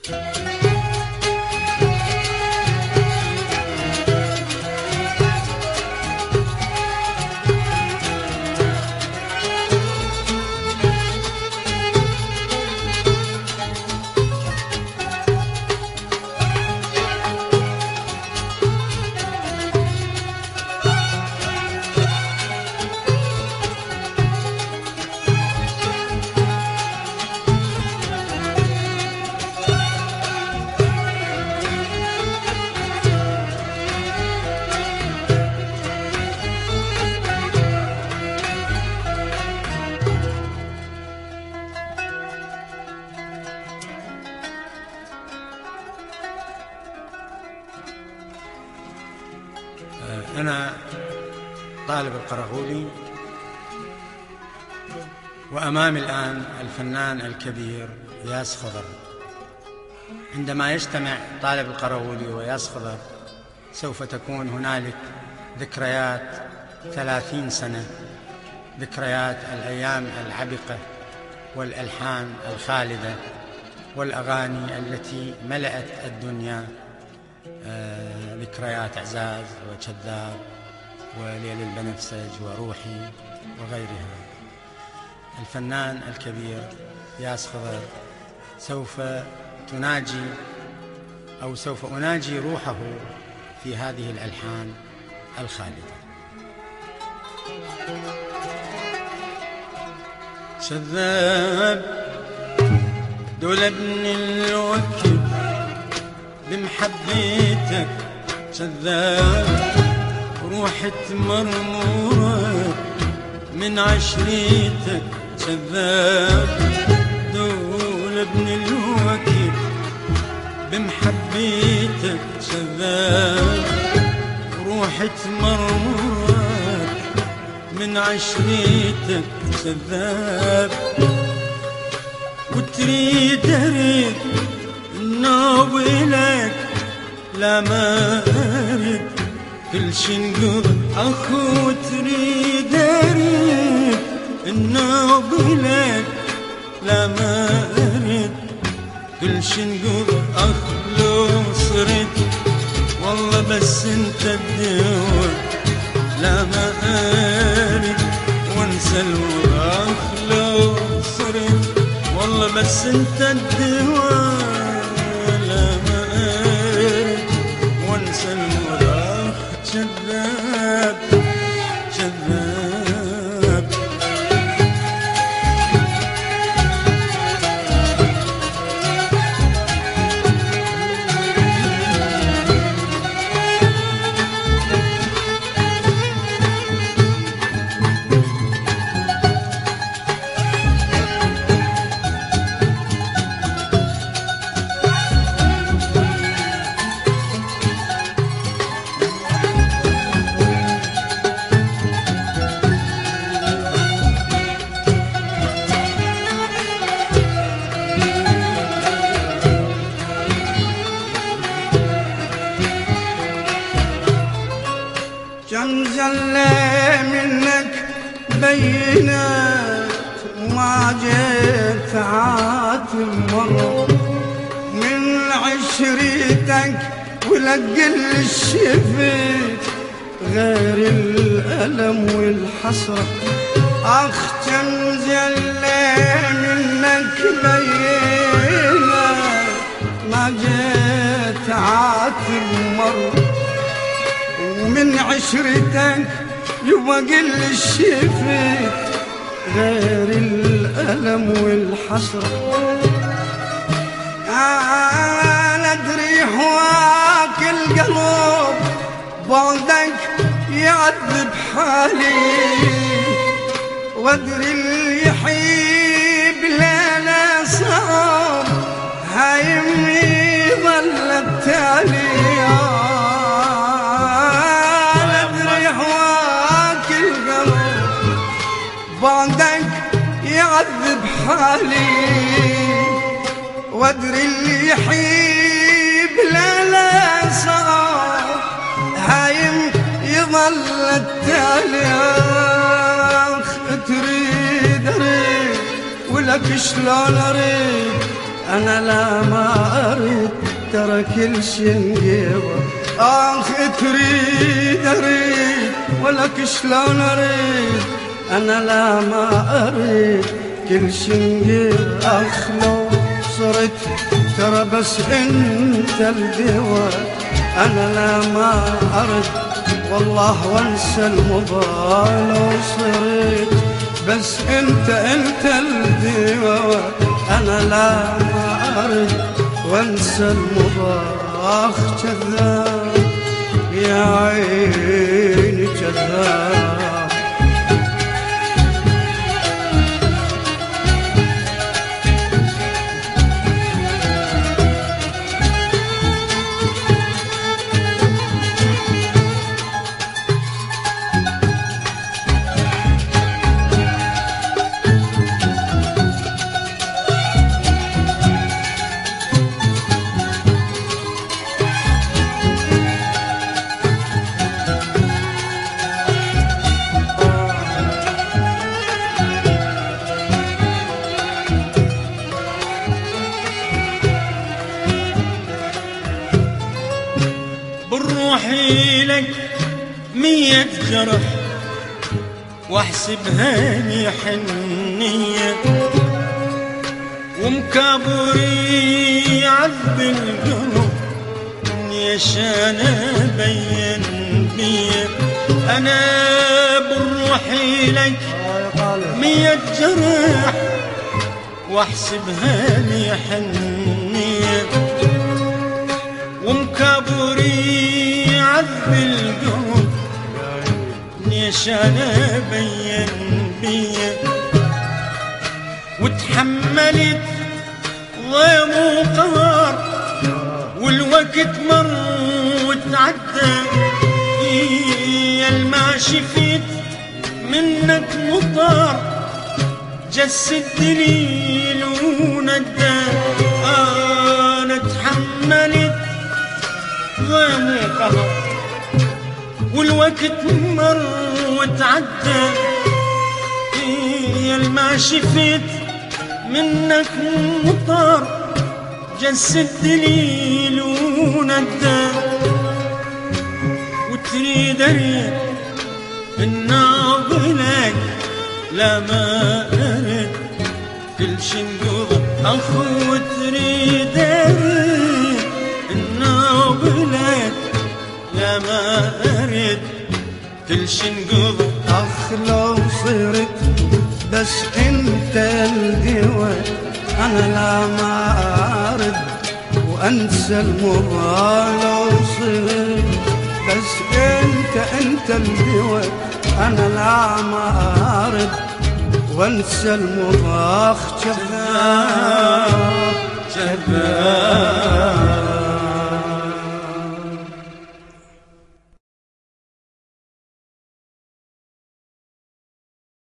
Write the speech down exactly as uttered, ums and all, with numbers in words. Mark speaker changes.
Speaker 1: أنا طالب القرغولي، وأمامي الآن الفنان الكبير ياس خضر. عندما يجتمع طالب القرغولي وياس خضر سوف تكون هنالك ذكريات ثلاثين سنة، ذكريات الأيام العبقة والألحان الخالدة والأغاني التي ملأت الدنيا، آه ذكريات إعزاز وكذاب وليل البنفسج وروحي وغيرها. الفنان الكبير ياس خضر سوف تناجي أو سوف أناجي روحه في هذه الألحان الخالدة. شذاب دول ابن الوكل بمحبيتك، شذاب روحت مرمورة من عشريتك، شذاب دول ابن الوكل بمحبيتك، شذاب روحت مرمورة من عشريتك، شذاب وتريد اريد ناولك لا ما اريد كل شي نقض اخو، تريد اريد ناولك لا ما اريد كل شي نقض اخ، لو صرت والله بس انت الدوا لا ما اريد وانسى الوراخ، لو صرت والله بس انت الدوا لا ما اريد وانسى الوراخ. شذاب شذاب
Speaker 2: كم زلة منك بينات وما جيت عاتب مرة من عشريتك، ولا تقل الشفت غير الألم والحسرة. أخ كم زلة منك بينات ما جيت عاتب مرة ومن عشرتك يبقى قل الشفت غير الألم والحسرة. أنا أدري هواك القلب بعدك يعذب حالي، وأدري اللي يحيي بليلة صعب هايم يظل التالي. بعدك يعذب حالي، وادري اللي يحيي بلا صار هايم يظل التالي. اخ تريد اريد ولك شلون اريد أنا لا ما أريد ترى كل شي انقضى. آخ تريد أريد ولك شلون أريد، أنا لا ما أريد كل شي انقضى. أخ لو صرت ترى بس انت الدوا، أنا لا ما أرد والله وانسى المضى. لو صرت بس انت انت الدوا، أنا لا ما أرد وانسى المضى. أخ كذاب يا عيني كذاب.
Speaker 1: بروحي لك مية جرح واحسبها لي حنية، ومكابري عذب القلب يشان بين بيا. أنا بروحي لك مية جرح واحسبها لي حنية، ومكابري عذب القلب نيشان بين بيا. وتحملت ضيم وقهر والوقت مر وتعدى، يا ما شفت منك مطر جس الدليل وندى. أنا تحملت ضيم وقهر والوقت مر وتعدى، يا ما شفت منك مطر جس الدليل وندى. وتريد اريد الناظلك لا ما ارد كل شي انقضى. اخو تريد اريد الناظلك لا ما ارد كل شي انقضى.
Speaker 2: أخ لو صرت بس انت الدوا، أنا لا ما أرد وأنسى المضى. لو صرت بس انت انت الدوا، أنا لا ما أرد وأنسى المضى. أخ كذاب كذاب